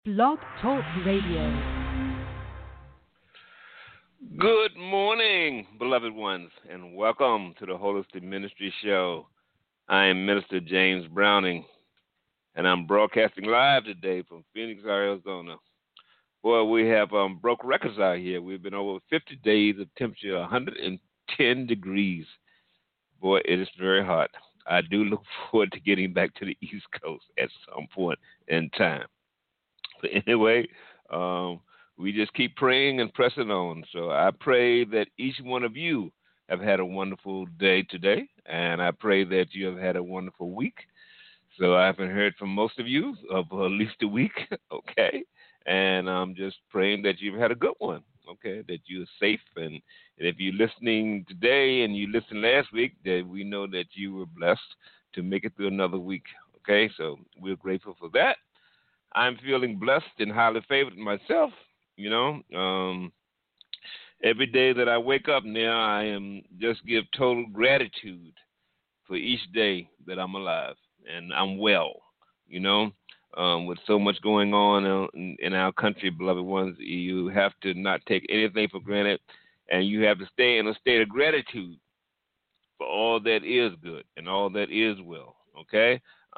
Blog Talk Radio. Good morning, beloved ones, and welcome to the Holistic Ministry Show. I am Minister James Browning, and I'm broadcasting live today from Phoenix, Arizona. Boy, we have broke records out here. We've been over 50 days of temperature, 110 degrees. Boy, it is very hot. I do look forward to getting back to the East Coast at some point in time. But anyway, we just keep praying and pressing on. So I pray that each one of you have had a wonderful day today, and I pray that you have had a wonderful week. So I haven't heard from most of you of at least a week, okay? And I'm just praying that you've had a good one, okay, that you're safe. And if you're listening today and you listened last week, that we know that you were blessed to make it through another week, okay? So we're grateful for that. I'm feeling blessed and highly favored myself, you know. Every day that I wake up now, I am just give total gratitude for each day that I'm alive and I'm well, you know. With so much going on in our country, beloved ones, you have to not take anything for granted, and you have to stay in a state of gratitude for all that is good and all that is well, okay?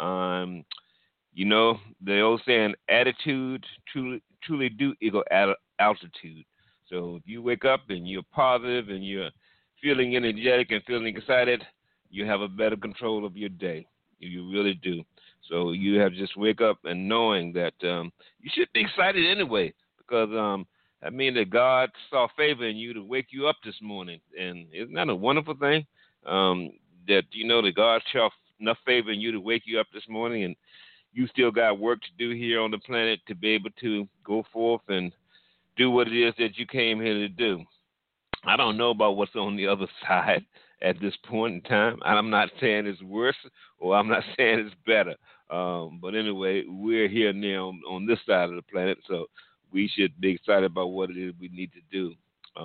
You know, the old saying, attitude truly do equal altitude. So if you wake up and you're positive and you're feeling energetic and feeling excited, you have a better control of your day. You really do. So you have to just wake up and knowing that you should be excited anyway, because I mean that God saw favor in you to wake you up this morning. And isn't that a wonderful thing? That you know that God saw enough favor in you to wake you up this morning, and you still got work to do here on the planet to be able to go forth and do what it is that you came here to do. I don't know about what's on the other side at this point in time. I'm not saying it's worse or I'm not saying it's better. But anyway, we're here now on this side of the planet, so we should be excited about what it is we need to do.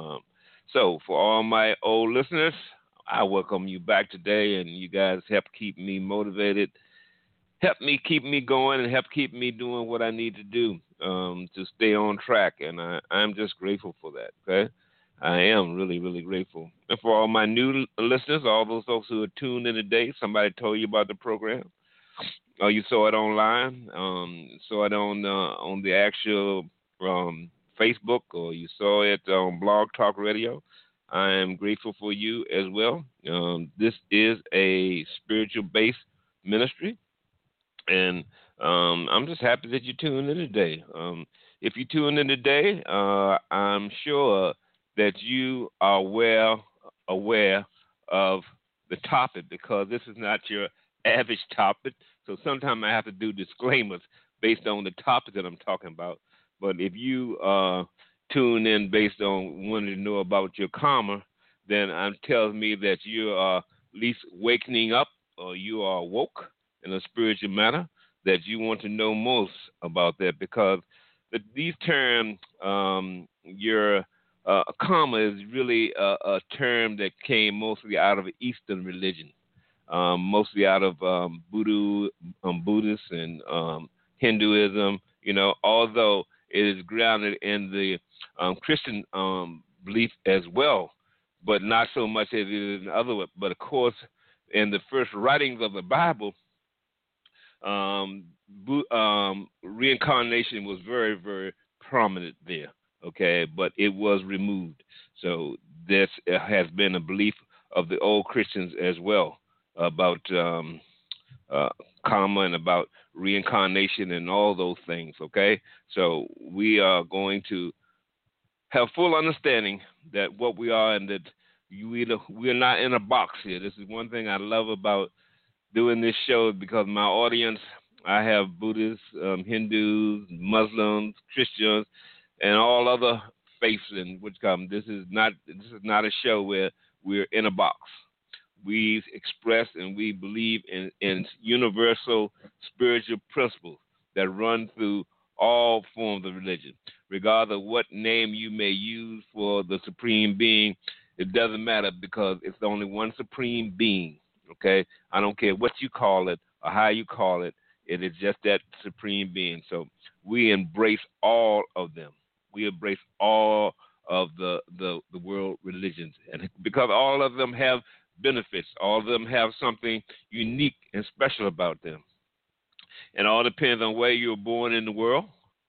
So for all my old listeners, I welcome you back today, and you guys help keep me motivated, help me keep me going, and help keep me doing what I need to do to stay on track. And I'm just grateful for that, okay? I am really, really grateful. And for all my new listeners, all those folks who are tuned in today, somebody told you about the program, or you saw it online, saw it on the actual Facebook, or you saw it on Blog Talk Radio, I am grateful for you as well. This is a spiritual-based ministry, and I'm just happy that you tuned in today. If you tuned in today, I'm sure that you are well aware of the topic, because this is not your average topic. So sometimes I have to do disclaimers based on the topic that I'm talking about. But if you tune in based on wanting to know about your karma, then it tells me that you are at least wakening up, or you are woke in a spiritual manner, that you want to know most about that, because these terms, your karma is really a term that came mostly out of Eastern religion, mostly out of Buddhist and Hinduism, you know, although it is grounded in the Christian belief as well, but not so much as it is in other. But of course, in the first writings of the Bible, reincarnation was very, very prominent there, okay, but it was removed. So this has been a belief of the old Christians as well about karma and about reincarnation and all those things, okay? So we are going to have full understanding that what we are, and that we are not in a box here. This is one thing I love about doing this show, because my audience, I have Buddhists, Hindus, Muslims, Christians, and all other faiths in which come. This is not a show where we're in a box. We express and we believe in universal spiritual principles that run through all forms of religion. Regardless of what name you may use for the supreme being, it doesn't matter, because it's only one supreme being, okay? I don't care what you call it or how you call it. It is just that supreme being. So we embrace all of them. We embrace all of the world religions, and because all of them have benefits, all of them have something unique and special about them, and all depends on where you were born in the world,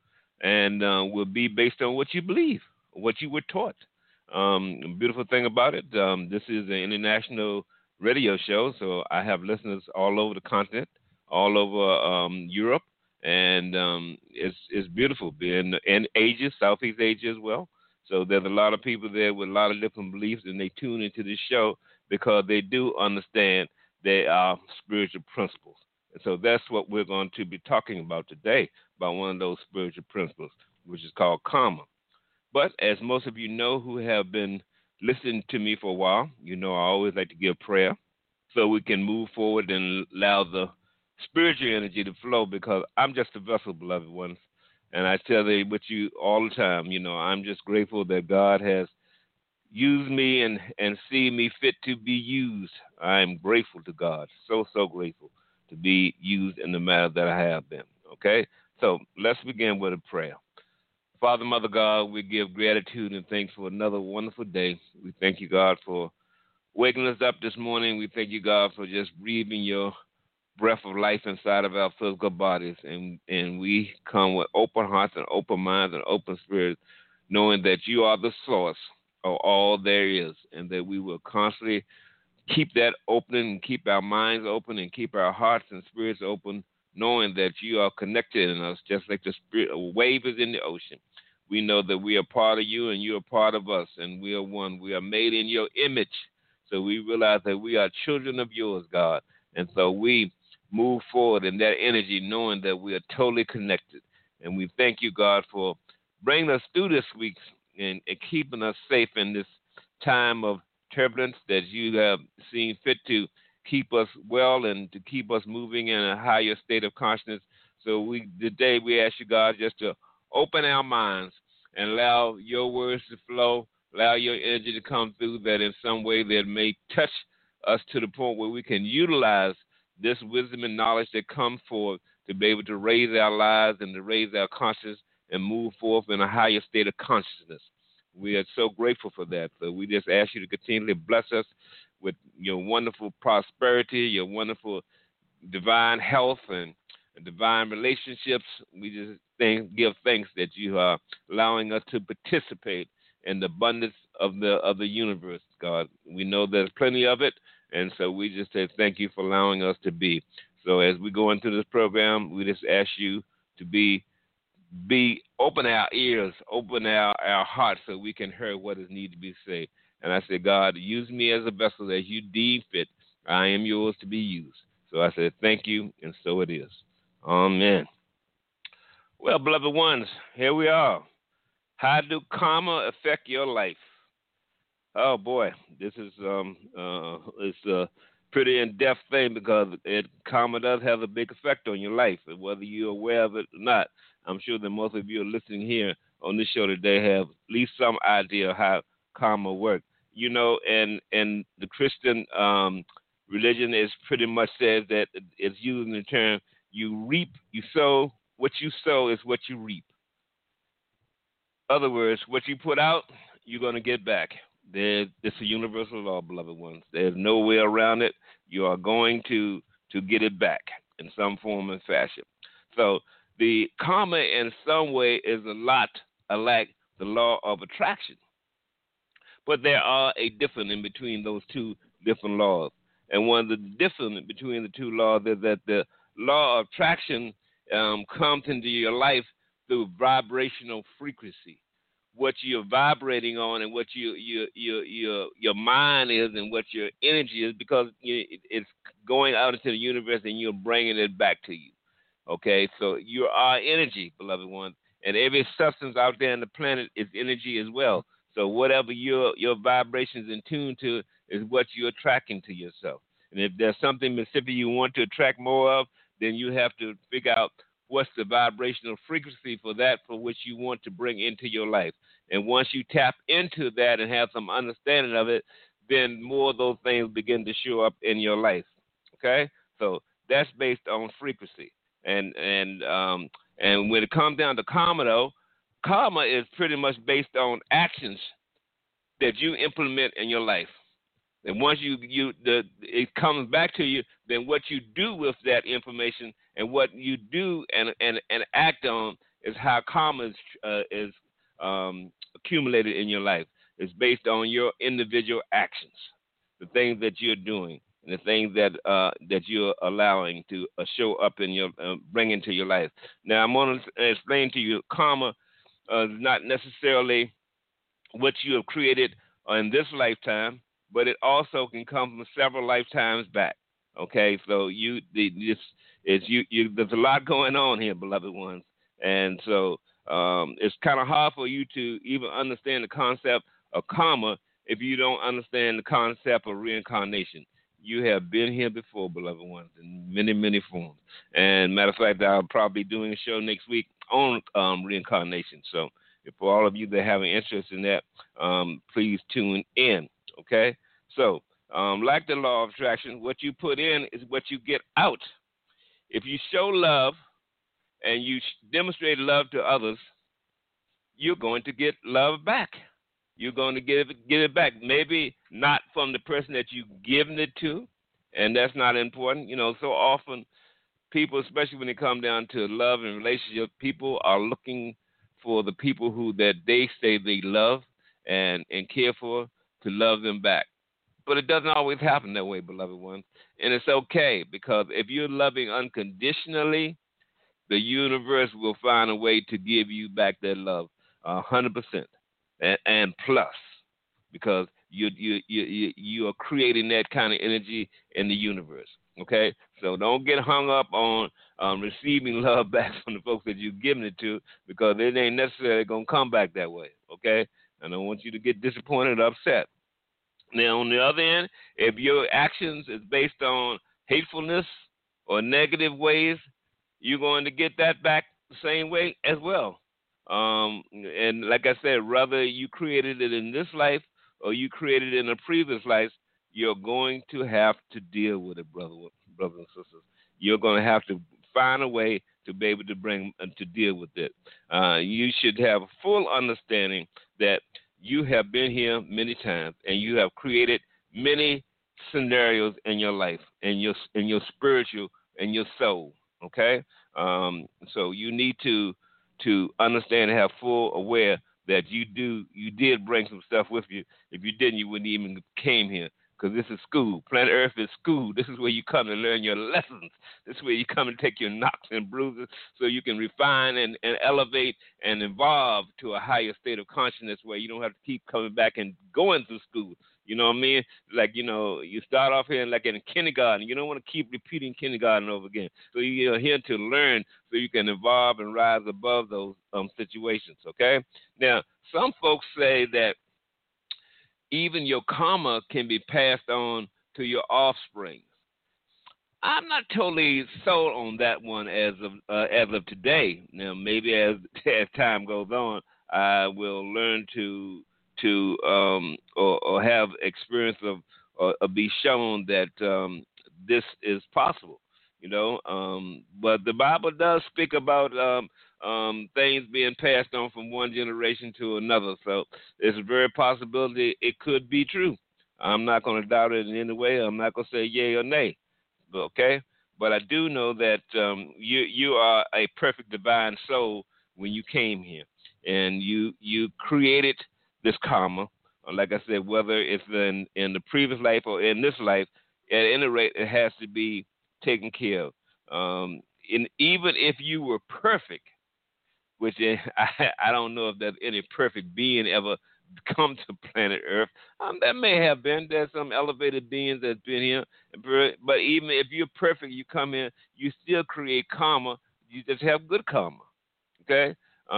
and will be based on what you believe, what you were taught. Beautiful thing about it, this is an international radio show, so I have listeners all over the continent, all over Europe, and it's beautiful. Being in Asia, Southeast Asia as well. So there's a lot of people there with a lot of different beliefs, and they tune into this show because they do understand their spiritual principles. And so that's what we're going to be talking about today, about one of those spiritual principles, which is called karma. But as most of you know who have been listening to me for a while, you know I always like to give prayer so we can move forward and allow the spiritual energy to flow, because I'm just a vessel, beloved ones. And I tell you with you all the time, you know, I'm just grateful that God has used me and see me fit to be used. I am grateful to God, so grateful to be used in the manner that I have been. Okay? So let's begin with a prayer. Father, Mother God, we give gratitude and thanks for another wonderful day. We thank you, God, for waking us up this morning. We thank you, God, for just breathing your breath of life inside of our physical bodies. And we come with open hearts and open minds and open spirits, knowing that you are the source of all there is, and that we will constantly keep that open and keep our minds open and keep our hearts and spirits open, knowing that you are connected in us, just like the spirit a wave is in the ocean. We know that we are part of you and you are part of us, and we are one. We are made in your image. So we realize that we are children of yours, God. And so we move forward in that energy, knowing that we are totally connected. And we thank you, God, for bringing us through this week and keeping us safe in this time of turbulence, that you have seen fit to keep us well and to keep us moving in a higher state of consciousness. So today we ask you, God, just to open our minds and allow your words to flow, allow your energy to come through, that in some way that may touch us to the point where we can utilize this wisdom and knowledge that comes forth to be able to raise our lives and to raise our consciousness and move forth in a higher state of consciousness. We are so grateful for that. So we just ask you to continually bless us with your wonderful prosperity, your wonderful divine health and divine relationships. We just give thanks that you are allowing us to participate in the abundance of the universe, God. We know there's plenty of it, and so we just say thank you for allowing us to be. So as we go into this program, we just ask you to be open our ears, open our hearts, so we can hear what is needed to be said. And I said, God, use me as a vessel as you deem fit. I am yours to be used. So I said, thank you, and so it is. Amen. Well, beloved ones, here we are. How do karma affect your life? Oh boy, this is it's a pretty in-depth thing, because karma does have a big effect on your life, whether you're aware of it or not. I'm sure that most of you are listening here on this show today have at least some idea of how karma works. You know, and the Christian religion is pretty much says that it's using the term you reap, you sow. What you sow is what you reap. In other words, what you put out, you're going to get back. It's a universal law, beloved ones. There's no way around it. You are going to get it back in some form and fashion. So the karma in some way is a lot like the law of attraction. But there are a difference in between those two different laws. And one of the difference between the two laws is that the law of attraction comes into your life through vibrational frequency. What you're vibrating on and what your mind is and what your energy is, because it's going out into the universe and you're bringing it back to you. Okay, so you are energy, beloved ones, and every substance out there on the planet is energy as well. So whatever your vibrations in tune to is what you're attracting to yourself. And if there's something specific you want to attract more of, then you have to figure out what's the vibrational frequency for that for which you want to bring into your life. And once you tap into that and have some understanding of it, then more of those things begin to show up in your life. Okay? So that's based on frequency. And when it comes down to karma, though, karma is pretty much based on actions that you implement in your life. And once it comes back to you, then what you do with that information and what you do and act on is how karma is accumulated in your life. It's based on your individual actions, the things that you're doing, and the things that you're allowing to show up in your bring into your life. Now, I'm going to explain to you karma is not necessarily what you have created in this lifetime, but it also can come from several lifetimes back. Okay, so there's a lot going on here, beloved ones, and so it's kind of hard for you to even understand the concept of karma if you don't understand the concept of reincarnation. You have been here before, beloved ones, in many, many forms. And matter of fact, I'll probably be doing a show next week on reincarnation. So if for all of you that have an interest in that, please tune in, okay? So, like the law of attraction, what you put in is what you get out. If you show love and you demonstrate love to others, you're going to get love back. You're going to get it back. Maybe not from the person that you've given it to, and that's not important. You know, so often people, especially when they come down to love and relationship, people are looking for the people who that they say they love and care for to love them back. But it doesn't always happen that way, beloved ones. And it's okay, because if you're loving unconditionally, the universe will find a way to give you back that love 100% and plus, because you are creating that kind of energy in the universe. Okay, so don't get hung up on receiving love back from the folks that you've given it to, because it ain't necessarily gonna come back that way. Okay, I don't want you to get disappointed or upset. Now, on the other end, if your actions is based on hatefulness or negative ways, you're going to get that back the same way as well. And like I said, whether you created it in this life or you created it in a previous life, you're going to have to deal with it, brothers and sisters. You're going to have to find a way to be able to to deal with it. You should have a full understanding that you have been here many times, and you have created many scenarios in your life, in your spiritual and your soul. Okay, so you need to understand and have full aware that you did bring some stuff with you. If you didn't, you wouldn't even came here. Because this is school. Planet Earth is school. This is where you come to learn your lessons. This is where you come and take your knocks and bruises so you can refine and elevate and evolve to a higher state of consciousness where you don't have to keep coming back and going through school. You know what I mean? Like, you start off here like in kindergarten. You don't want to keep repeating kindergarten over again. So you're here to learn so you can evolve and rise above those situations, okay? Now, some folks say that even your karma can be passed on to your offspring. I'm not totally sold on that one as of today. Now, maybe as time goes on, I will learn or have experience of or be shown that this is possible. But the Bible does speak about things being passed on from one generation to another. So it's a very possibility it could be true. I'm not going to doubt it in any way. I'm not going to say yay or nay. Okay? But I do know that you are a perfect divine soul when you came here. And you created this karma. Like I said, whether it's in the previous life or in this life, at any rate, it has to be taken care of. And even if you were perfect, which I don't know if there's any perfect being ever come to planet Earth. There may have been. There's some elevated beings that's been here. But even if you're perfect, you come here, you still create karma. You just have good karma. Okay?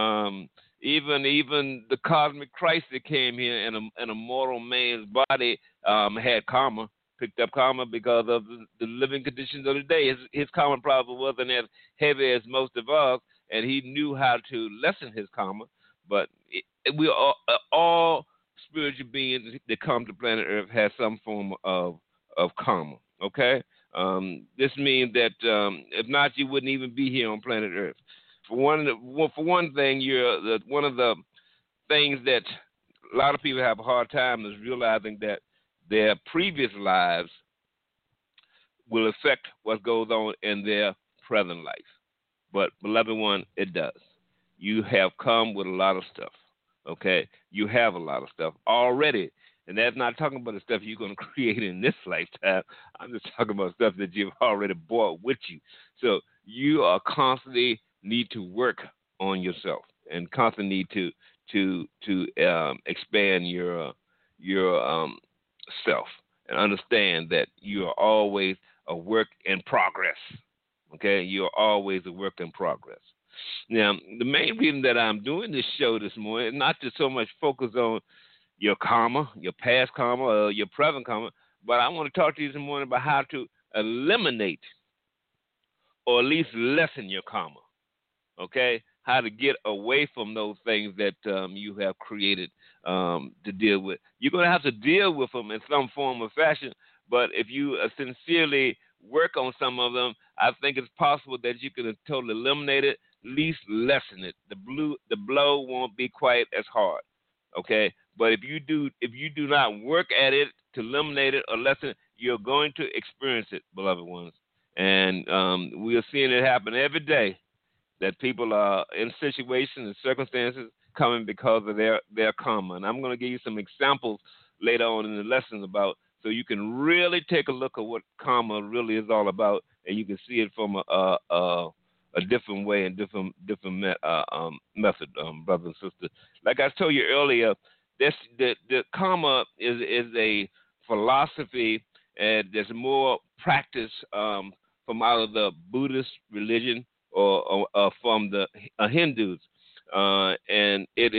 Even the cosmic Christ that came here in a mortal man's body had karma, picked up karma because of the living conditions of the day. His karma probably wasn't as heavy as most of ours, and he knew how to lessen his karma. But we are all spiritual beings that come to planet Earth have some form of karma. Okay, This means that if not, you wouldn't even be here on planet Earth. For one thing, one of the things that a lot of people have a hard time is realizing that their previous lives will affect what goes on in their present life. But, beloved one, it does. You have come with a lot of stuff, okay? You have a lot of stuff already. And that's not talking about the stuff you're going to create in this lifetime. I'm just talking about stuff that you've already brought with you. So you are constantly need to work on yourself and constantly need to expand your self and understand that you are always a work in progress. Okay, you're always a work in progress. Now, the main reason that I'm doing this show this morning is not to so much focus on your karma, your past karma, or your present karma, but I want to talk to you this morning about how to eliminate or at least lessen your karma. Okay, how to get away from those things that you have created to deal with. You're going to have to deal with them in some form or fashion, but if you sincerely work on some of them, I think it's possible that you can totally eliminate it, at least lessen it. The blow won't be quite as hard. Okay, but if you do not work at it to eliminate it or lessen it, you're going to experience it, beloved ones. And we are seeing it happen every day, that people are in situations and circumstances coming because of their karma. And I'm going to give you some examples later on in the lessons about, so you can really take a look at what karma really is all about, and you can see it from a different way and different method, brothers and sisters. Like I told you earlier, the karma is a philosophy, and there's more practice from out of the Buddhist religion or from the Hindus, and it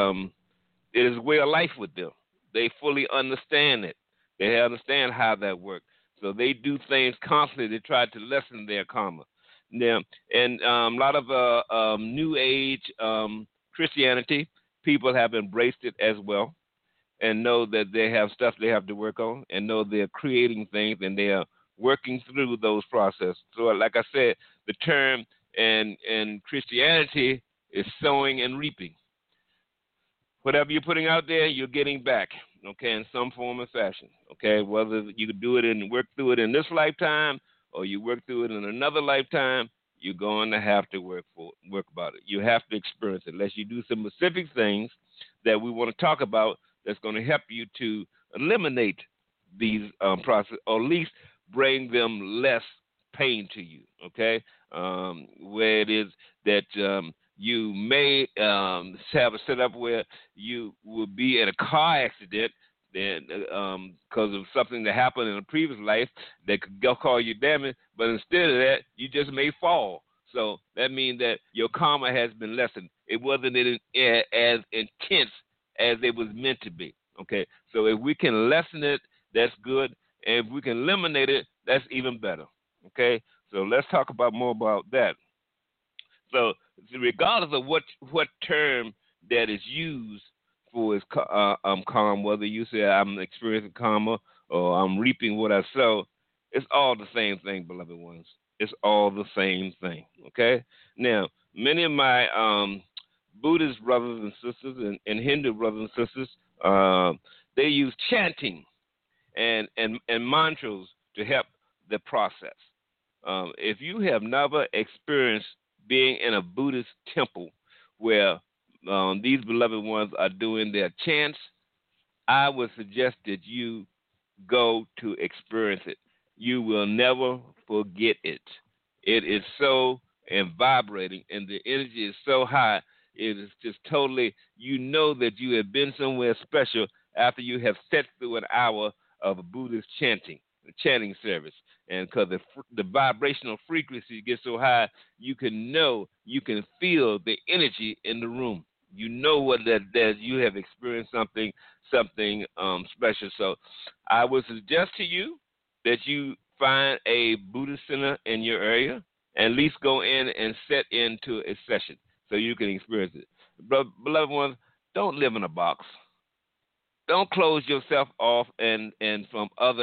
is way of life with them. They fully understand it. They understand how that works. So they do things constantly to try to lessen their karma. Now, and a lot of New Age Christianity, people have embraced it as well and know that they have stuff they have to work on and know they're creating things and they are working through those processes. So like I said, the term in Christianity is sowing and reaping. Whatever you're putting out there, you're getting back, okay, in some form or fashion, okay? Whether you do it and work through it in this lifetime or you work through it in another lifetime, you're going to have to work about it. You have to experience it, unless you do some specific things that we want to talk about that's going to help you to eliminate these processes, or at least bring them less pain to you, okay? Where it is that you may have a setup where you will be in a car accident because of something that happened in a previous life that could cause you damage, but instead of that, you just may fall. So that means that your karma has been lessened. It wasn't as intense as it was meant to be, okay? So if we can lessen it, that's good. And if we can eliminate it, that's even better, okay? So let's talk more about that. So regardless of what term that is used for is karma, whether you say I'm experiencing karma or I'm reaping what I sow, it's all the same thing, beloved ones. It's all the same thing, okay? Now, many of my Buddhist brothers and sisters and Hindu brothers and sisters, they use chanting and mantras to help the process. If you have never experienced being in a Buddhist temple where these beloved ones are doing their chants, I would suggest that you go to experience it. You will never forget it. It is so vibrating, and the energy is so high. It is just totally, you know that you have been somewhere special after you have sat through an hour of a Buddhist chanting service. And because the vibrational frequency gets so high, you can feel the energy in the room. You know what that you have experienced something special. So I would suggest to you that you find a Buddhist center in your area and at least go in and set into a session so you can experience it. Beloved ones, don't live in a box. Don't close yourself off and from other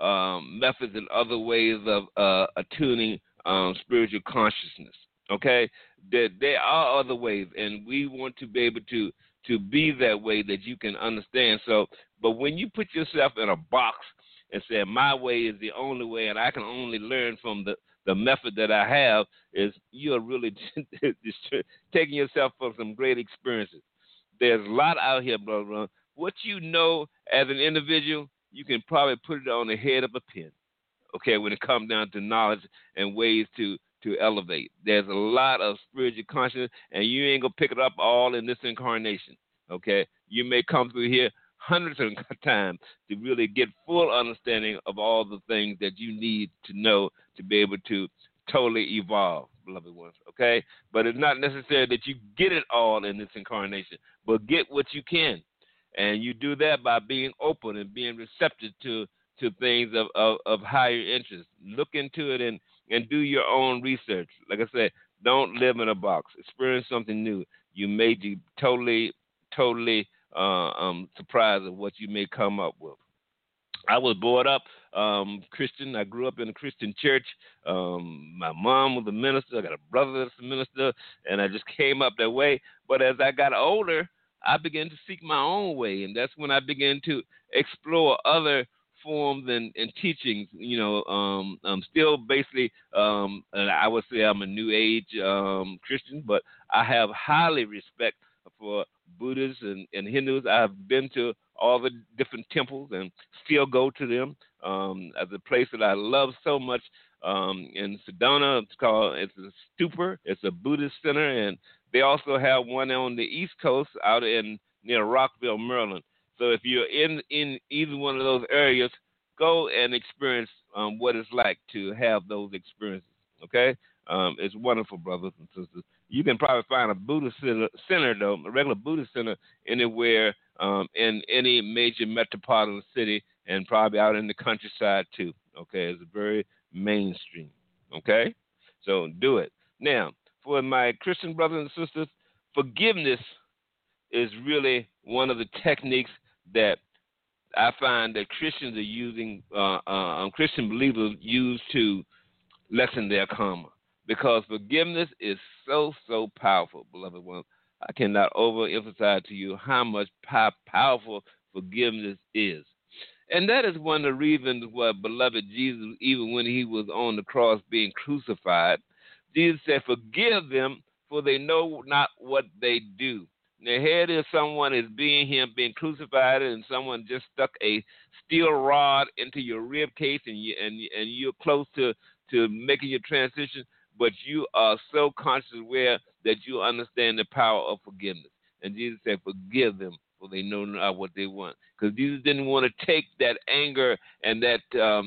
methods and other ways of attuning spiritual consciousness. Okay, there are other ways, and we want to be able to be that way that you can understand. So, but when you put yourself in a box and say my way is the only way, and I can only learn from the method that I have, is you are really taking yourself for some great experiences. There's a lot out here, brother. What you know as an individual, you can probably put it on the head of a pin. Okay, when it comes down to knowledge and ways to elevate. There's a lot of spiritual consciousness, and you ain't gonna pick it up all in this incarnation. Okay, you may come through here hundreds of times to really get full understanding of all the things that you need to know to be able to totally evolve, beloved ones. Okay, but it's not necessary that you get it all in this incarnation, but get what you can, and you do that by being open and being receptive to things of higher interest. Look into it and do your own research. Like I said, don't live in a box. Experience something new. You may be totally surprised at what you may come up with. I was brought up Christian. I grew up in a Christian church. My mom was a minister. I got a brother that's a minister, and I just came up that way. But as I got older, I began to seek my own way, and that's when I began to explore other forms and teachings. Still basically, and I would say I'm a New Age Christian, but I have highly respect for Buddhists and Hindus. I've been to all the different temples and still go to them. As a place that I love so much in Sedona, it's a stupa. It's a Buddhist center, and they also have one on the East Coast out near Rockville, Maryland. So if you're in either one of those areas, go and experience what it's like to have those experiences. Okay, it's wonderful, brothers and sisters. You can probably find a Buddhist center, though, a regular Buddhist center anywhere in any major metropolitan city, and probably out in the countryside too. Okay, it's very mainstream. Okay, so do it. Now, for my Christian brothers and sisters, forgiveness is really one of the techniques that I find that Christians are using, Christian believers use to lessen their karma, because forgiveness is so powerful, beloved ones. I cannot overemphasize to you how much powerful forgiveness is. And that is one of the reasons why, beloved Jesus, even when he was on the cross being crucified, Jesus said, forgive them, for they know not what they do. Now, here it is, someone is being crucified, and someone just stuck a steel rod into your rib cage, and you're close to making your transition, but you are so conscious aware that you understand the power of forgiveness. And Jesus said, forgive them, for they know not what they want. Because Jesus didn't want to take that anger and that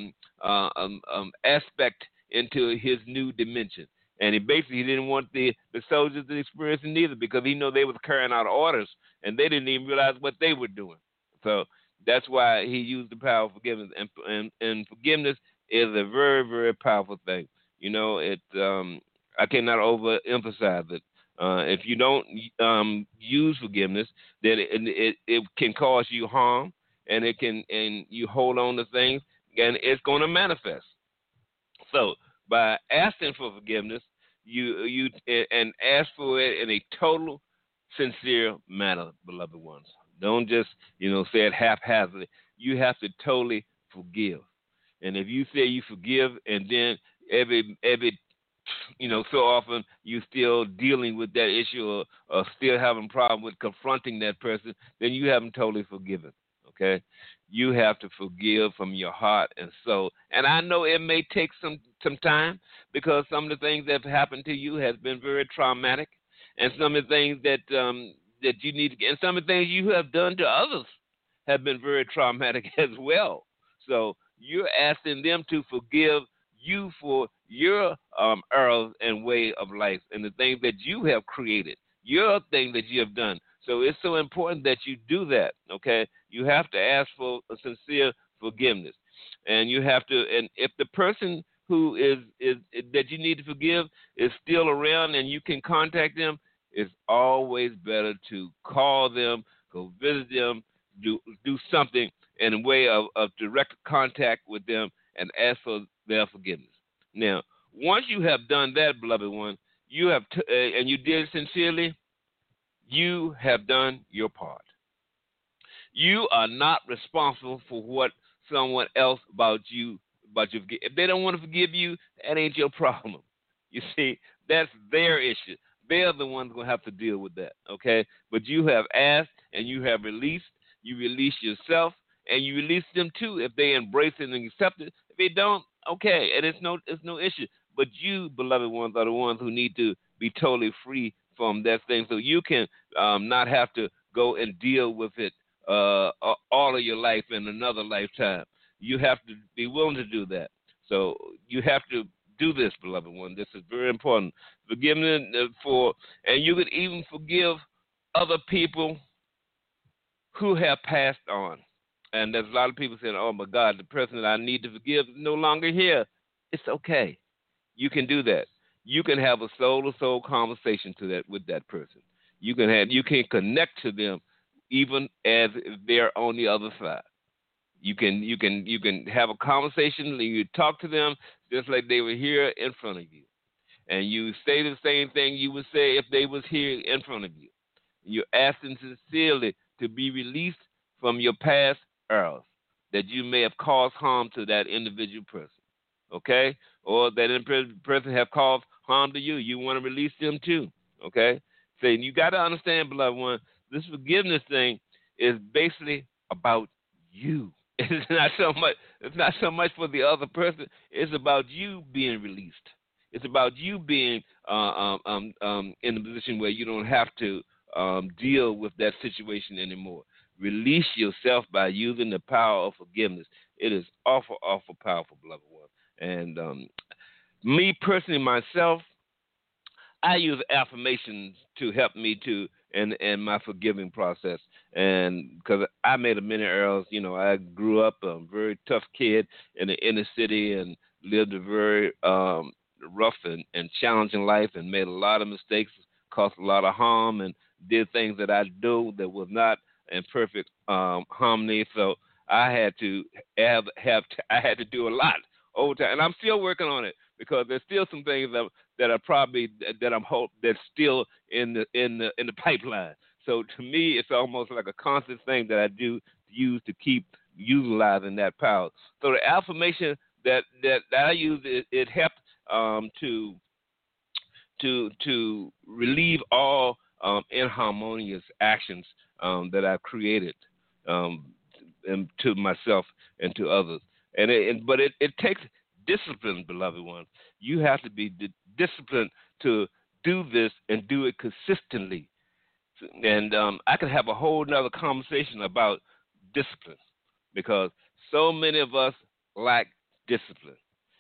aspect into his new dimension. And he basically didn't want the soldiers to experience it neither, because he knew they were carrying out orders, and they didn't even realize what they were doing. So that's why he used the power of forgiveness. And forgiveness is a very, very powerful thing. You know, I cannot overemphasize it. If you don't use forgiveness, then it can cause you harm, and you hold on to things, and it's going to manifest. So by asking for forgiveness, you and ask for it in a total, sincere manner, beloved ones. Don't just say it haphazardly. You have to totally forgive. And if you say you forgive, and then every so often you still dealing with that issue, or still having problem with confronting that person, then you haven't totally forgiven. Okay, you have to forgive from your heart and soul. And I know it may take some time, because some of the things that have happened to you has been very traumatic, and some of the things that you need to get, and some of the things you have done to others have been very traumatic as well. So you're asking them to forgive you for your errors and way of life, and the things that you have created, your thing that you have done. So it's so important that you do that, okay? You have to ask for a sincere forgiveness. And you have to, and if the person who is that you need to forgive is still around and you can contact them, it's always better to call them, go visit them, do something, in a way of direct contact with them and ask for their forgiveness. Now, once you have done that, beloved one, you have and you did it sincerely, you have done your part. You are not responsible for what someone else about you. If they don't want to forgive you, that ain't your problem. You see, that's their issue. They're the ones going to have to deal with that, okay? But you have asked and you have released. You release yourself and you release them too if they embrace it and accept it. If they don't, okay, and it's no issue. But you, beloved ones, are the ones who need to be totally free from that thing so you can not have to go and deal with it all of your life in another lifetime. You have to be willing to do that. So you have to do this, beloved one. This is very important. Forgiveness and you could even forgive other people who have passed on. And there's a lot of people saying, oh my God, the person that I need to forgive is no longer here. It's okay. You can do that. You can have a soul-to-soul conversation with that person. You can connect to them even as if they're on the other side. You can have a conversation and you talk to them just like they were here in front of you. And you say the same thing you would say if they was here in front of you. You're asking sincerely to be released from your past errors that you may have caused harm to that individual person. Okay? Or that person have caused harm to you. You want to release them too. Okay? So you got to understand, beloved one, this forgiveness thing is basically about you. It's not so much for the other person. It's about you being released. It's about you being in a position where you don't have to deal with that situation anymore. Release yourself by using the power of forgiveness. It is awful, awful powerful, beloved one. And me personally, myself, I use affirmations to help me in my forgiving process. And because I made many errors, I grew up a very tough kid in the inner city and lived a very rough and challenging life and made a lot of mistakes, caused a lot of harm, and did things that I do that was not in perfect harmony. So I had to I had to do a lot over time, and I'm still working on it because there's still some things that are probably that I'm hope that's still in the pipeline. So to me, it's almost like a constant thing that I do use to keep utilizing that power. So the affirmation that I use, it helps to relieve all inharmonious actions that I've created and to myself and to others. But it takes discipline, beloved ones. You have to be disciplined to do this and do it consistently. And I could have a whole nother conversation about discipline because so many of us lack discipline.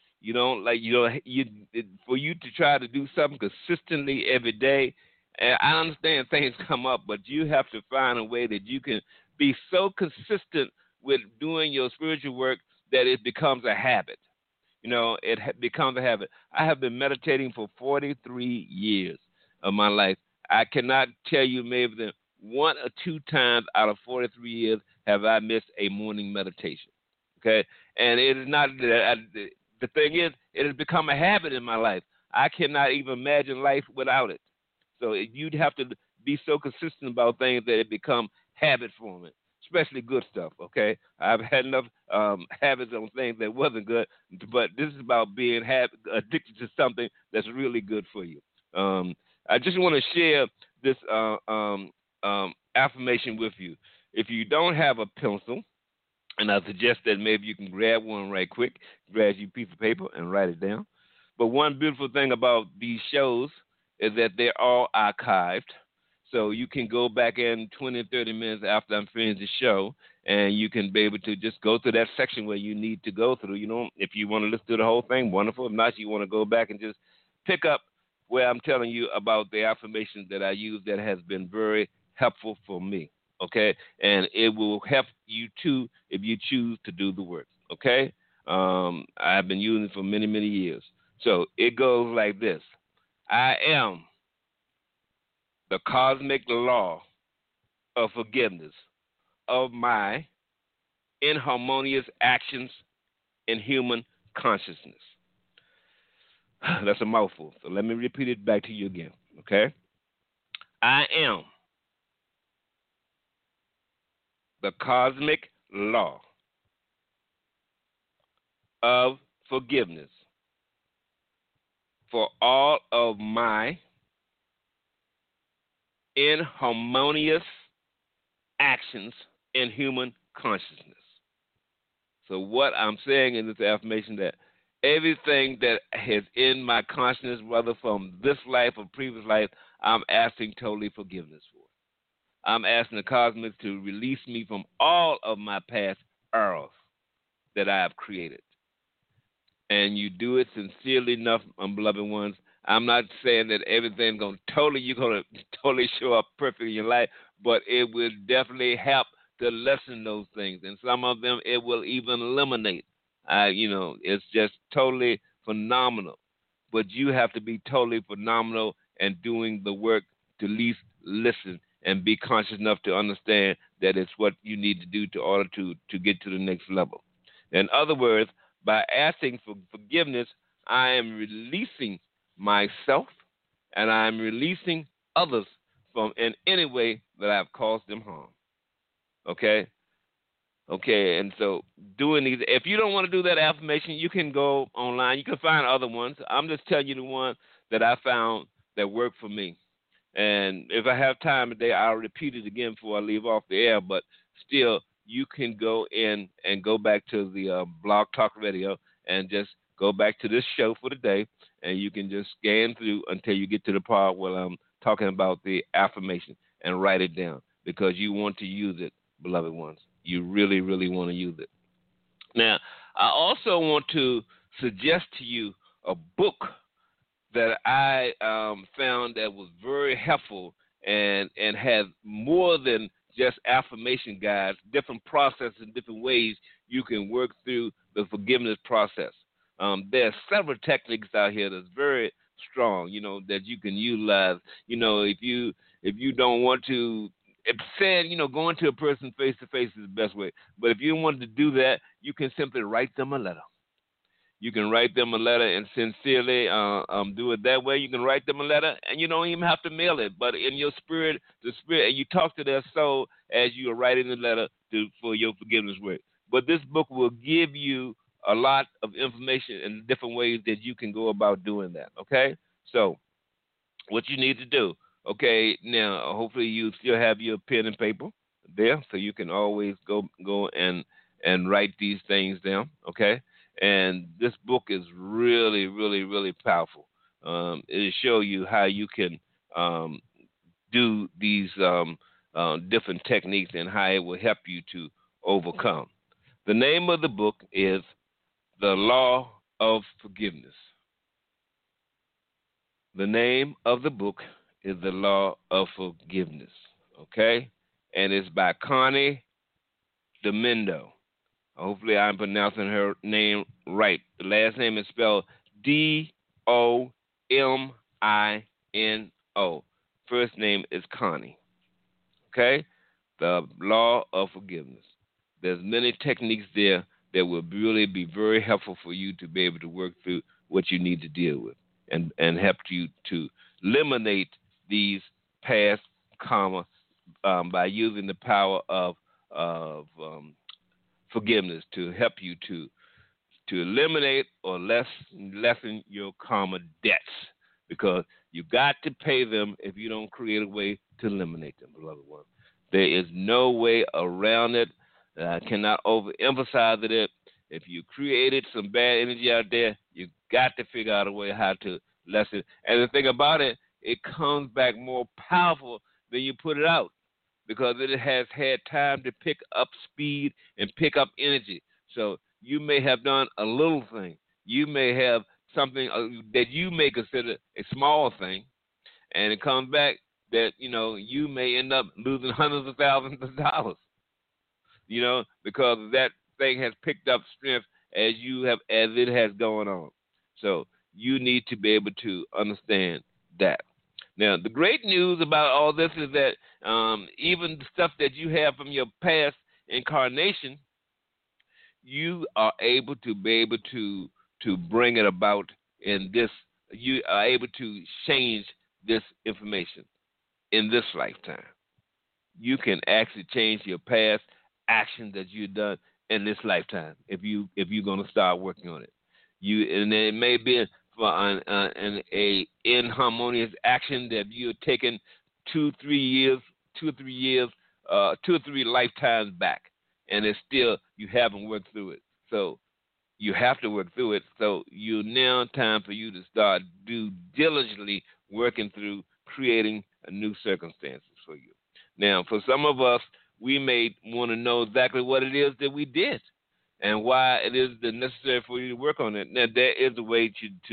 For you to try to do something consistently every day, and I understand things come up, but you have to find a way that you can be so consistent with doing your spiritual work that it becomes a habit. It becomes a habit. I have been meditating for 43 years of my life. I cannot tell you maybe that one or two times out of 43 years have I missed a morning meditation. Okay? And it is not the thing is, it has become a habit in my life. I cannot even imagine life without it. So you'd have to be so consistent about things that it become habit forming, especially good stuff, okay? I've had enough habits on things that wasn't good, but this is about being addicted to something that's really good for you. I just want to share this affirmation with you. If you don't have a pencil, and I suggest that maybe you can grab one right quick, grab you a piece of paper and write it down. But one beautiful thing about these shows is that they're all archived. So you can go back in 20 or 30 minutes after I'm finished the show, and you can be able to just go through that section where you need to go through. If you want to listen to the whole thing, wonderful. If not, you want to go back and just pick up where I'm telling you about the affirmations that I use that has been very helpful for me. Okay, and it will help you too if you choose to do the work. Okay, I've been using it for many, many years. So it goes like this: I am the cosmic law of forgiveness of my inharmonious actions in human consciousness. That's a mouthful. So let me repeat it back to you again, okay? I am the cosmic law of forgiveness for all of my inharmonious actions in human consciousness. So what I'm saying in this affirmation that everything that is in my consciousness, whether from this life or previous life, I'm asking totally forgiveness for. I'm asking the cosmos to release me from all of my past errors that I have created. And you do it sincerely enough, beloved ones. I'm not saying that everything's you're gonna totally show up perfect in your life, but it will definitely help to lessen those things. And some of them it will even eliminate. It's just totally phenomenal. But you have to be totally phenomenal and doing the work to at least listen and be conscious enough to understand that it's what you need to do to order to get to the next level. In other words, by asking for forgiveness, I am releasing myself and I am releasing others from in any way that I've caused them harm. Okay? Okay, and so doing these, if you don't want to do that affirmation, you can go online. You can find other ones. I'm just telling you the one that I found that worked for me. And if I have time today, I'll repeat it again before I leave off the air. But still, you can go in and go back to the Blog Talk Radio and just go back to this show for the day. And you can just scan through until you get to the part where I'm talking about the affirmation and write it down because you want to use it, beloved ones. You really, really want to use it. Now, I also want to suggest to you a book that I found that was very helpful and has more than just affirmation guides, different processes and different ways you can work through the forgiveness process. There are several techniques out here that's very strong, that you can utilize. If you don't want to, going to a person face to face is the best way. But if you don't want to do that, you can simply write them a letter. You can write them a letter and sincerely do it that way. You can write them a letter, and you don't even have to mail it. But in your spirit, and you talk to their soul as you are writing the letter for your forgiveness work. But this book will give you a lot of information and different ways that you can go about doing that, okay? So what you need to do, okay, now hopefully you still have your pen and paper there so you can always go and write these things down, okay? And this book is really, really, really powerful. It'll show you how you can do these different techniques and how it will help you to overcome. The name of the book is The Law of Forgiveness. The name of the book is The Law of Forgiveness, okay? And it's by Connie Domendo. Hopefully I'm pronouncing her name right. The last name is spelled Domino. First name is Connie. Okay? The Law of Forgiveness. There's many techniques there that will really be very helpful for you to be able to work through what you need to deal with and help you to eliminate these past karma by using the power of forgiveness to help you to eliminate or lessen your karma debts, because you got to pay them if you don't create a way to eliminate them, beloved one. There is no way around it. I cannot overemphasize it. If you created some bad energy out there, you got to figure out a way how to lessen it. And the thing about it, it comes back more powerful than you put it out, because it has had time to pick up speed and pick up energy. So you may have done a little thing. You may have something that you may consider a small thing, and it comes back that, you may end up losing hundreds of thousands of dollars, because that thing has picked up strength as it has gone on. So you need to be able to understand that. Now, the great news about all this is that even the stuff that you have from your past incarnation, you are able to bring it about in this. You are able to change this information in this lifetime. You can actually change your past action that you've done in this lifetime if you're going to start working on it. And it may be for a inharmonious action that you're taking 2 or 3 years, 2 or 3 lifetimes back, and it's still you haven't worked through it. So you have to work through it. So you now time for you to start diligently working through creating a new circumstances for you. Now, for some of us, we may want to know exactly what it is that we did and why it is necessary for you to work on it. Now, there is a way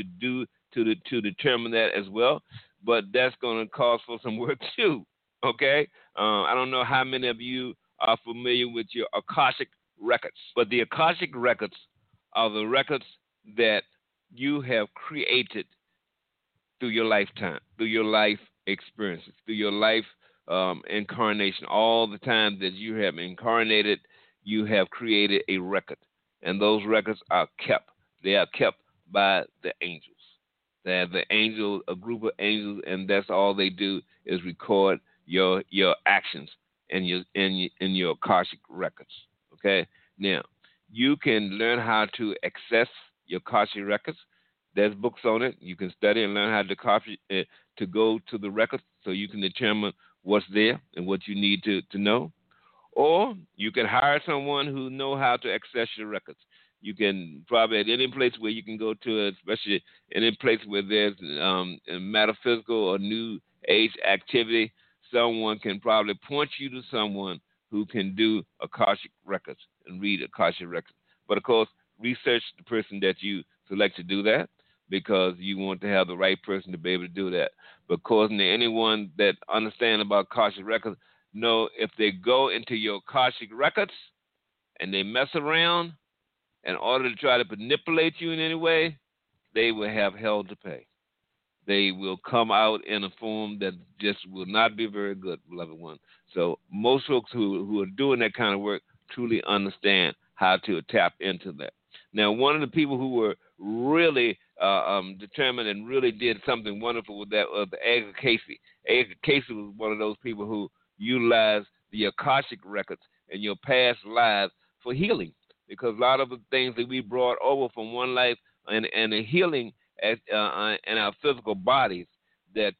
to determine that as well, but that's going to cause for some work too. Okay, I don't know how many of you are familiar with your Akashic records, but the Akashic records are the records that you have created through your lifetime, through your life experiences, through your life incarnation. All the time that you have incarnated, you have created a record, and those records are kept. They are kept by the angels. They have a group of angels, and that's all they do is record your actions and your Akashic records. Okay, now you can learn how to access your Akashic records. There's books on it. You can study and learn how to go to the records so you can determine what's there and what you need to know. Or you can hire someone who know how to access your records. You can probably at any place where you can go to, especially any place where there's a metaphysical or new age activity, someone can probably point you to someone who can do Akashic records and read Akashic records. But of course, research the person that you select to do that, because you want to have the right person to be able to do that. Because anyone that understands about Akashic records know if they go into your Akashic records and they mess around in order to try to manipulate you in any way, they will have hell to pay. They will come out in a form that just will not be very good, beloved one. So most folks who are doing that kind of work truly understand how to tap into that. Now, one of the people who were really determined and really did something wonderful with that was Edgar Cayce. Edgar Cayce was one of those people who utilized the Akashic records in your past lives for healing, because a lot of the things that we brought over from one life and the healing in our physical bodies that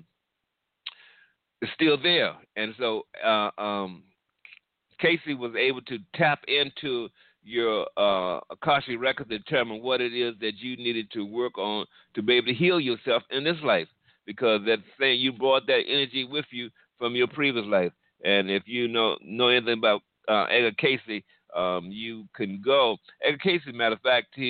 is still there. And so Cayce was able to tap into your Akashic record to determine what it is that you needed to work on to be able to heal yourself in this life, because that thing, you brought that energy with you from your previous life. And if you know anything about Edgar Cayce, you can go. Edgar Cayce, matter of fact, his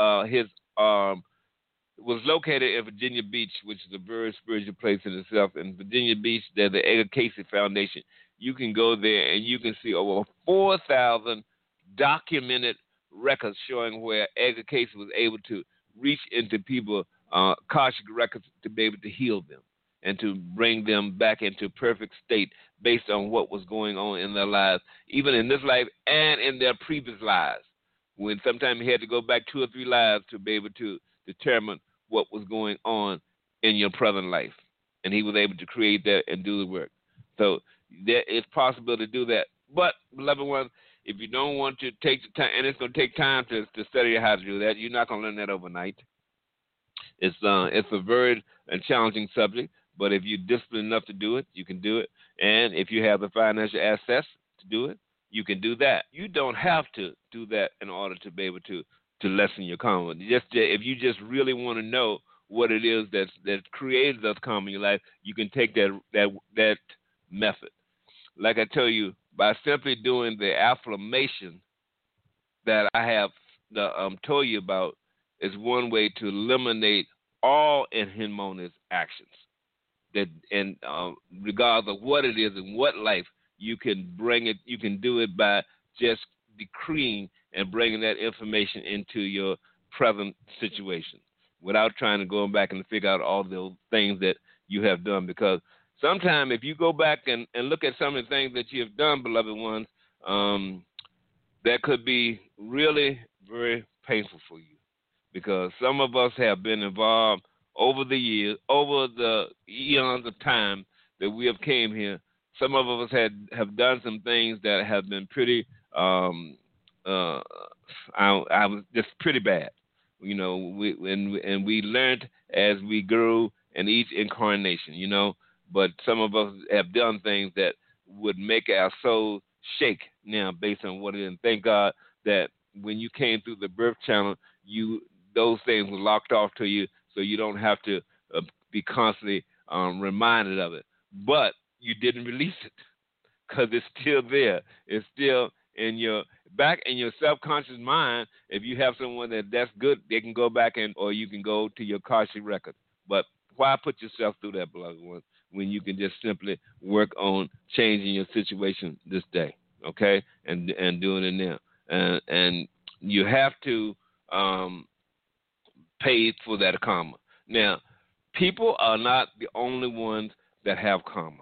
was located in Virginia Beach, which is a very spiritual place in itself. In Virginia Beach, there's the Edgar Cayce Foundation. You can go there and you can see over 4,000 documented records showing where Edgar Cayce was able to reach into people's Akashic records to be able to heal them and to bring them back into perfect state based on what was going on in their lives, even in this life and in their previous lives, when sometimes he had to go back 2 or 3 lives to be able to determine what was going on in your present life. And he was able to create that and do the work. So there is possible to do that. But, beloved ones, if you don't want to take the time, and it's going to take time to study how to do that, you're not going to learn that overnight. It's a very challenging subject, but if you're disciplined enough to do it, you can do it. And if you have the financial access to do it, you can do that. You don't have to do that in order to be able to lessen your karma. If you just really want to know what it is that created those karma in your life, you can take that method. Like I tell you, by simply doing the affirmation that I have told you about, is one way to eliminate all inharmonious actions. That, and regardless of what it is and what life, you can bring it. You can do it by just decreeing and bringing that information into your present situation without trying to go back and figure out all the things that you have done. Because sometimes if you go back and look at some of the things that you have done, beloved ones, that could be really very painful for you, because some of us have been involved over the years, over the eons of time that we have came here. Some of us have done some things that have been pretty, uh, I was just pretty bad. And we learned as we grew in each incarnation. But some of us have done things that would make our soul shake now, based on what it is. And thank God that when you came through the birth channel, those things were locked off to you, so you don't have to be constantly reminded of it. But you didn't release it, because it's still there. It's still in your back in your subconscious mind. If you have someone that's good, they can go back or you can go to your Akashic record. But why put yourself through that, beloved one, when you can just simply work on changing your situation this day, okay? And doing it now. And you have to pay for that karma. Now, people are not the only ones that have karma.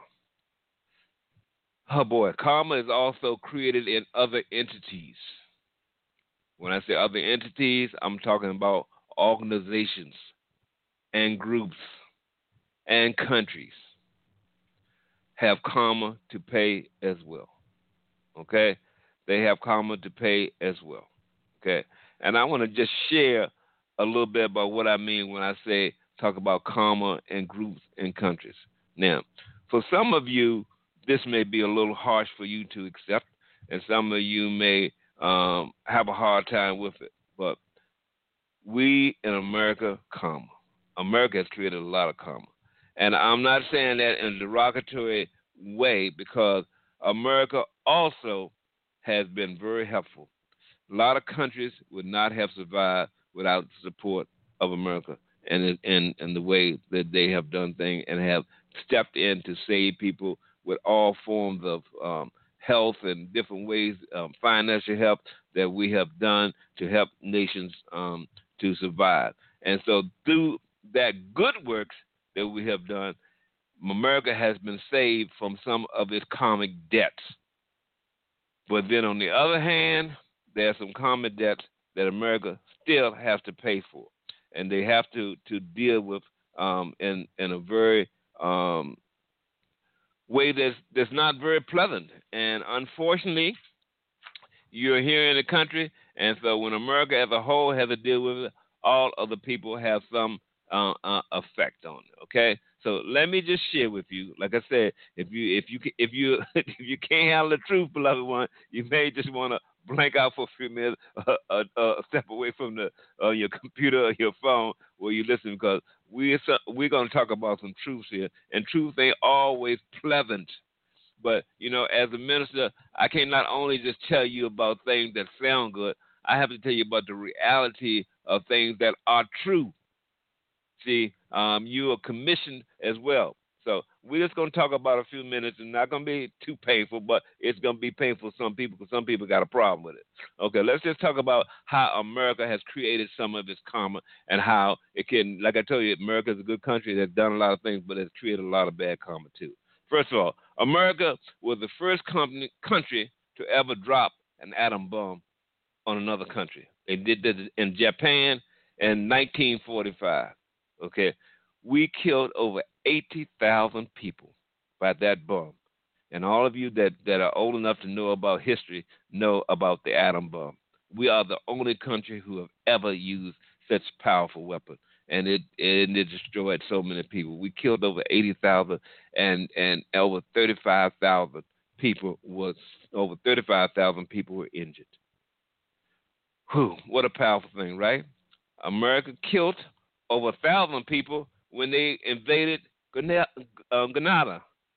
Oh boy, karma is also created in other entities. When I say other entities, I'm talking about organizations and groups and countries have karma to pay as well. Okay? They have karma to pay as well. Okay? And I want to just share a little bit about what I mean when I say talk about karma and groups and countries. Now, for some of you, this may be a little harsh for you to accept, and some of you may have a hard time with it. But we in America, karma. America has created a lot of karma. And I'm not saying that in a derogatory way, because America also has been very helpful. A lot of countries would not have survived without the support of America and the way that they have done things and have stepped in to save people with all forms of health and different ways, financial help that we have done to help nations to survive. And so through that good works that we have done, America has been saved from some of its karmic debts. But then on the other hand, there are some karmic debts that America still has to pay for. And they have to deal with in a very way that's not very pleasant. And unfortunately, you're here in the country, and so when America as a whole has to deal with it, all of the people have some effect on it. Okay, so let me just share with you. Like I said, if you if you can't handle the truth, beloved one, you may just want to blank out for a few minutes, step away from your computer or your phone where you listen, because we're going to talk about some truths here, and truth ain't always pleasant. But, as a minister, I can not only just tell you about things that sound good, I have to tell you about the reality of things that are true. See, you are commissioned as well. So we're just going to talk about a few minutes. It's not going to be too painful, but it's going to be painful for some people, because some people got a problem with it. Okay, let's just talk about how America has created some of its karma, and how it can, like I told you, America is a good country that's done a lot of things, but it's created a lot of bad karma too. First of all, America was the first country to ever drop an atom bomb on another country. They did this in Japan in 1945. Okay, we killed over 80,000 people by that bomb. And all of you that are old enough to know about history know about the atom bomb. We are the only country who have ever used such powerful weapon. And it destroyed so many people. We killed over 80,000, and over 35,000 people were injured. Whew, what a powerful thing, right? America killed over 1,000 people when they invaded Grenada.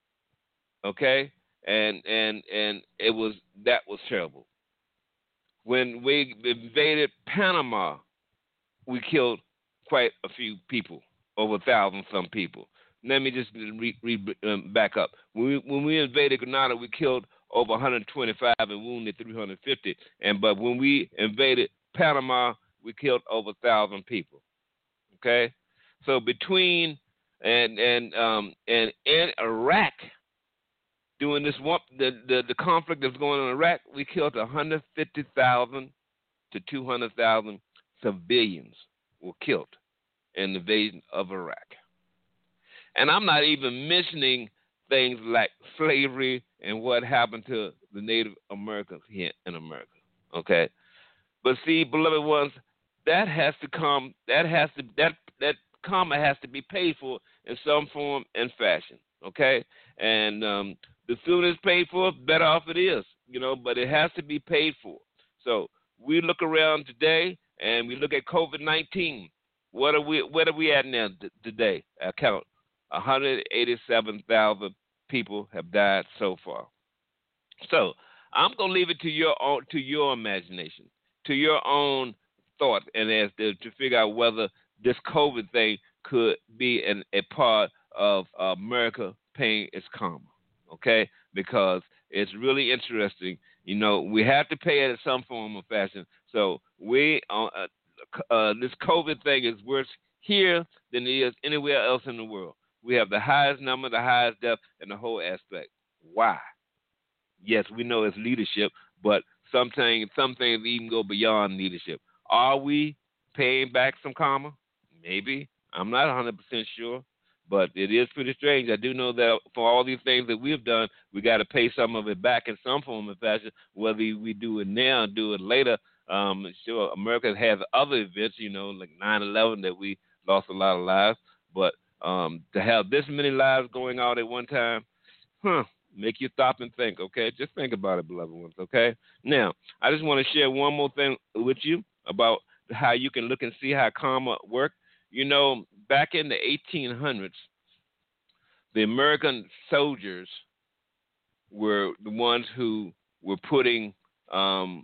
Okay, and that was terrible. When we invaded Panama, we killed quite a few people, over 1,000 some people. Let me just back up. When we invaded Grenada, we killed over 125 and wounded 350. But when we invaded Panama, we killed over 1,000 people. Okay, so between and in Iraq, During this the conflict that's going on in Iraq, we killed 150,000 to 200,000 civilians were killed in the invasion of Iraq. And I'm not even mentioning things like slavery and what happened to the Native Americans here in America. Okay? But see, beloved ones, that karma has to be paid for in some form and fashion. Okay? And the sooner it's paid for, better off it is, but it has to be paid for. So we look around today and we look at COVID-19. Where are we at now today? I count 187,000 people have died so far. So I'm gonna leave it to your imagination, to your own thought, and as to figure out whether this COVID thing could be a part of America paying its karma. Okay, because it's really interesting. We have to pay it in some form or fashion. So this COVID thing is worse here than it is anywhere else in the world. We have the highest number, the highest death, and the whole aspect. Why? Yes, we know it's leadership, but some things even go beyond leadership. Are we paying back some karma? Maybe. I'm not 100% sure, but it is pretty strange. I do know that for all these things that we've done, we got to pay some of it back in some form or fashion, whether we do it now or do it later. Sure, America has other events, like 9/11 that we lost a lot of lives, but to have this many lives going out at one time, make you stop and think, okay? Just think about it, beloved ones, okay? Now, I just want to share one more thing with you about how you can look and see how karma works. Back in the 1800s, the American soldiers were the ones who were putting the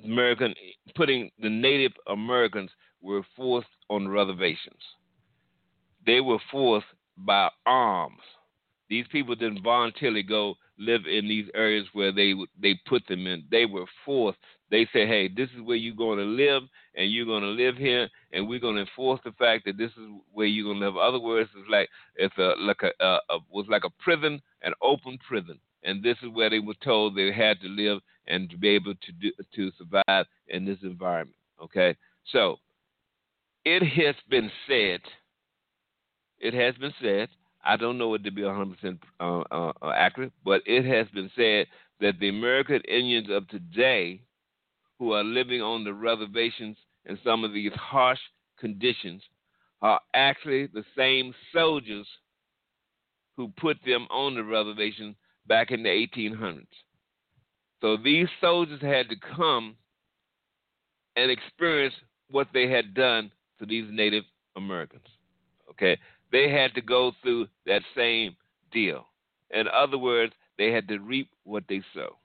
Native Americans were forced on reservations. They were forced by arms. These people didn't voluntarily go live in these areas where they put them in. They were forced. They said, hey, this is where you're going to live, and you're going to live here, and we're going to enforce the fact that this is where you're going to live. In other words, was like a prison, an open prison, and this is where they were told they had to live and to be able to survive in this environment. Okay, so it has been said. I don't know it to be 100% accurate, but it has been said that the American Indians of today who are living on the reservations in some of these harsh conditions are actually the same soldiers who put them on the reservation back in the 1800s. So these soldiers had to come and experience what they had done to these Native Americans. Okay? They had to go through that same deal. In other words, they had to reap what they sow.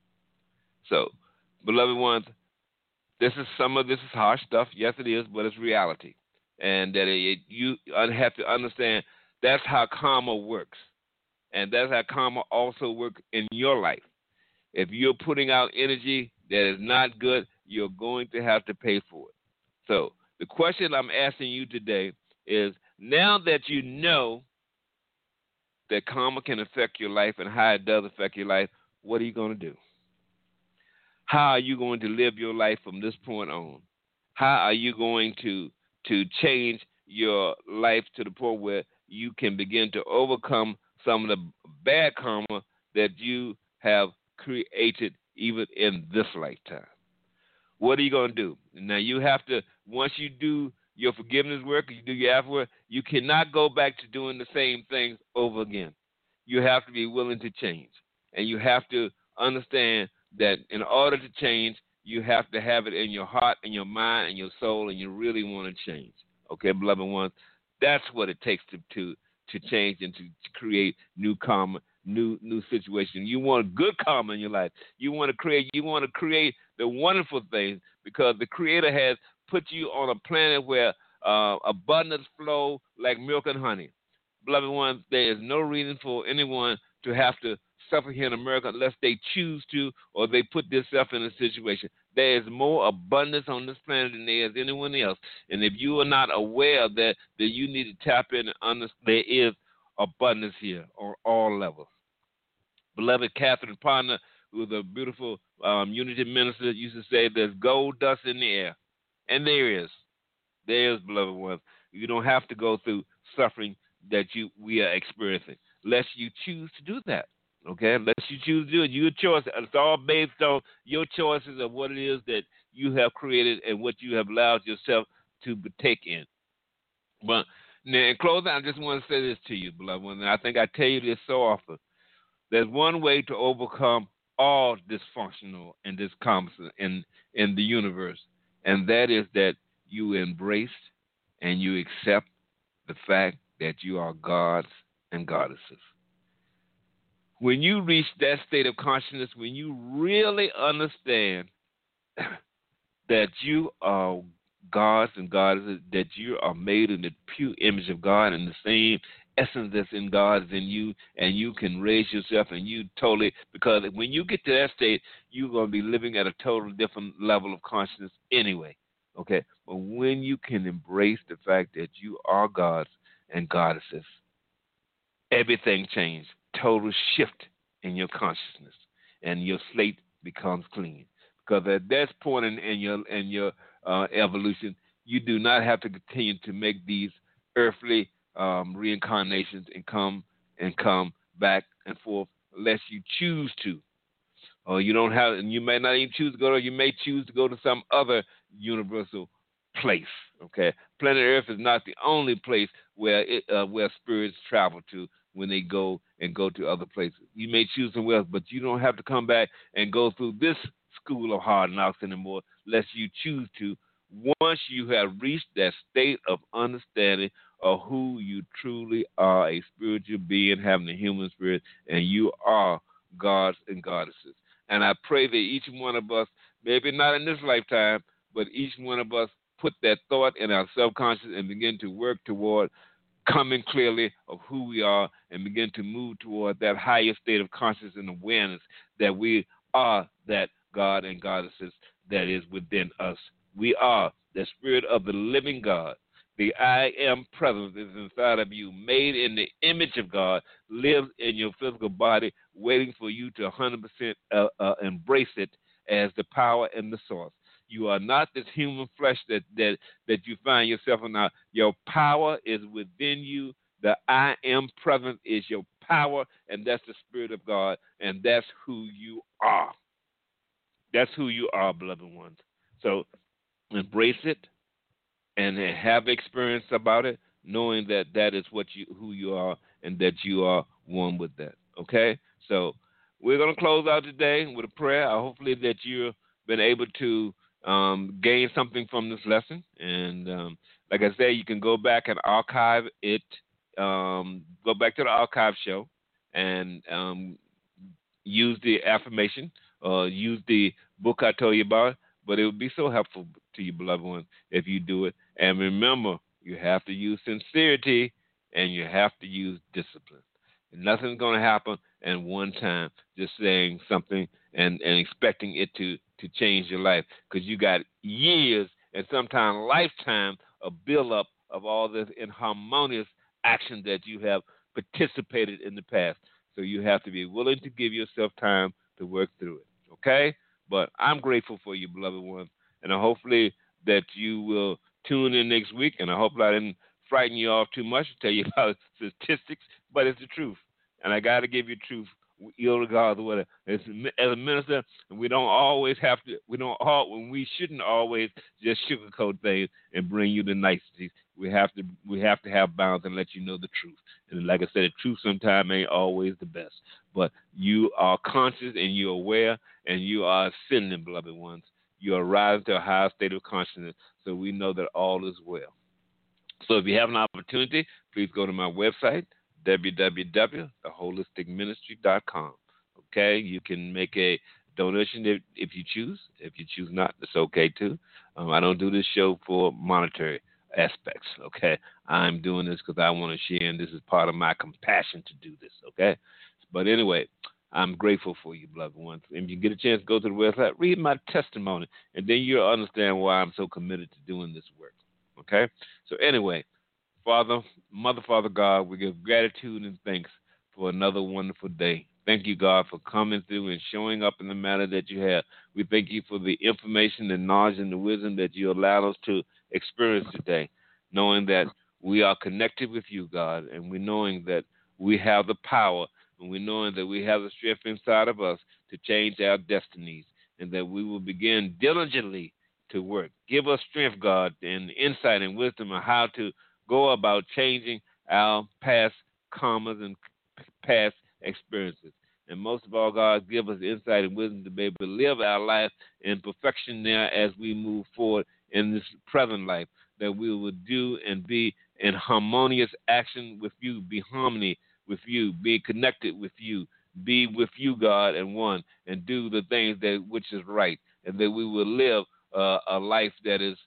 So, beloved ones, this is harsh stuff. Yes, it is, but it's reality. And that you have to understand that's how karma works. And that's how karma also works in your life. If you're putting out energy that is not good, you're going to have to pay for it. So, the question I'm asking you today is, now that you know that karma can affect your life and how it does affect your life, what are you going to do? How are you going to live your life from this point on? How are you going to change your life to the point where you can begin to overcome some of the bad karma that you have created even in this lifetime? What are you going to do? Now, you have to, once you do your forgiveness work, you do your after work, you cannot go back to doing the same things over again. You have to be willing to change. And you have to understand that in order to change, you have to have it in your heart and your mind and your soul, and you really want to change. Okay, beloved ones, that's what it takes to change and to create new karma, new situation. You want good karma in your life. You want to create the wonderful things, because the Creator has put you on a planet where abundance flow like milk and honey. Beloved ones, there is no reason for anyone to have to suffer here in America unless they choose to, or they put themselves in a situation. There is more abundance on this planet than there is anyone else. And if you are not aware of that, then you need to tap in and understand there is abundance here on all levels. beloved Catherine Ponder, who was a beautiful unity minister, used to say, "There's gold dust in the air," and there is. There is, beloved ones. You don't have to go through suffering that we are experiencing, unless you choose to do that. Okay, unless you choose to do it, your choice. It's all based on your choices of what it is that you have created and what you have allowed yourself to partake in. But now, in closing, I just want to say this to you, beloved one, and I think I tell you this so often. There's one way to overcome all dysfunctional and discomfort in the universe, and that is that you embrace and you accept the fact that you are gods and goddesses. When you reach that state of consciousness, when you really understand that you are gods and goddesses, that you are made in the pure image of God and the same essence that's in God is in you, and you can raise yourself and you totally, because when you get to that state, you're going to be living at a totally different level of consciousness anyway. Okay? But when you can embrace the fact that you are gods and goddesses, everything changes. Total shift in your consciousness, and your slate becomes clean. Because at that point in your evolution, you do not have to continue to make these earthly reincarnations and come back and forth unless you choose to. Or you don't have, and you may not even choose to go, or you may choose to go to some other universal place. Okay, planet Earth is not the only place where spirits travel to when they go to other places. You may choose somewhere else, but you don't have to come back and go through this school of hard knocks anymore, unless you choose to. Once you have reached that state of understanding of who you truly are, a spiritual being having a human spirit, and you are gods and goddesses. And I pray that each one of us, maybe not in this lifetime, but each one of us put that thought in our subconscious and begin to work toward coming clearly of who we are and begin to move toward that higher state of consciousness and awareness that we are that God and goddesses that is within us. We are the spirit of the living God. The I am presence is inside of you, made in the image of God, lives in your physical body, waiting for you to 100% embrace it as the power and the source. You are not this human flesh that you find yourself in now. Your power is within you. The I am present is your power, and that's the Spirit of God, and that's who you are. That's who you are, beloved ones. So embrace it and have experience about it, knowing that that is who you are, and that you are one with that. Okay? So we're going to close out today with a prayer. Hopefully that you've been able to gain something from this lesson. And like I said, you can go back and archive it, go back to the archive show and use the affirmation, use the book I told you about. But it would be so helpful to you, beloved ones, if you do it. And remember, you have to use sincerity and you have to use discipline. And nothing's going to happen in one time, just saying something and expecting it to change your life, because you got years and sometimes lifetime of build-up of all this inharmonious action that you have participated in the past. So you have to be willing to give yourself time to work through it, okay? But I'm grateful for you, beloved ones, and hopefully that you will tune in next week, and I hope I didn't frighten you off too much to tell you about statistics, but it's the truth, and I got to give you truth, irregardless of what. As a minister, we don't always have to. We shouldn't always just sugarcoat things and bring you the niceties. We have to have bounds and let you know the truth. And like I said, the truth sometimes ain't always the best, but you are conscious and you're aware and you are ascending, beloved ones. You are rising to a higher state of consciousness, so we know that all is well. So if you have an opportunity, please go to my website, www.theholisticministry.com. Okay, you can make a donation if you choose. If you choose not, it's okay too. I don't do this show for monetary aspects. Okay, I'm doing this because I want to share, and this is part of my compassion to do this. Okay, but anyway, I'm grateful for you, beloved ones. And if you get a chance to go to the website, read my testimony, and then you'll understand why I'm so committed to doing this work. Okay, so anyway. Father, Mother, Father God, we give gratitude and thanks for another wonderful day. thank you, God, for coming through and showing up in the manner that you have. We thank you for the information, the knowledge, and the wisdom that you allowed us to experience today, knowing that we are connected with you, God, and we knowing that we have the power, and we knowing that we have the strength inside of us to change our destinies, and that we will begin diligently to work. Give us strength, God, and insight and wisdom on how to go about changing our past karmas and past experiences. And most of all, God, give us insight and wisdom to be able to live our life in perfection now as we move forward in this present life, that we will do and be in harmonious action with you, be harmony with you, be connected with you, be with you, God, and one, and do the things that which is right, and that we will live a life that is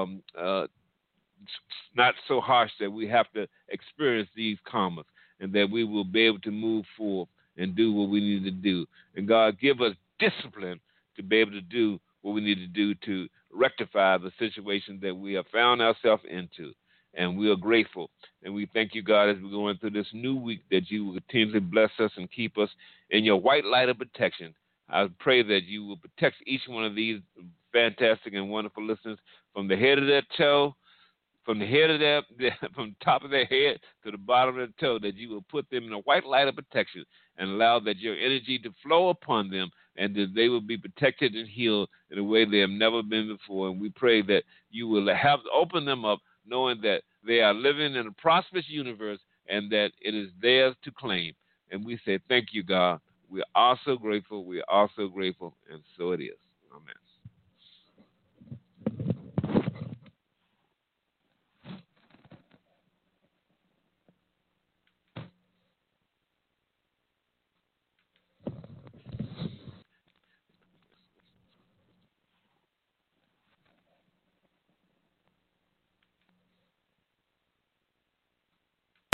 not so harsh that we have to experience these karmas, and that we will be able to move forward and do what we need to do. And God, give us discipline to be able to do what we need to do to rectify the situation that we have found ourselves into. And we are grateful. And we thank you, God, as we're going through this new week, that you will continually bless us and keep us in your white light of protection. I pray that you will protect each one of these fantastic and wonderful listeners from the head of their toe, from the head of from the top of their head to the bottom of their toe, that you will put them in a white light of protection and allow that your energy to flow upon them, and that they will be protected and healed in a way they have never been before. And we pray that you will have open them up, knowing that they are living in a prosperous universe and that it is theirs to claim. And we say thank you, God. We are so grateful. We are so grateful, and so it is. Amen.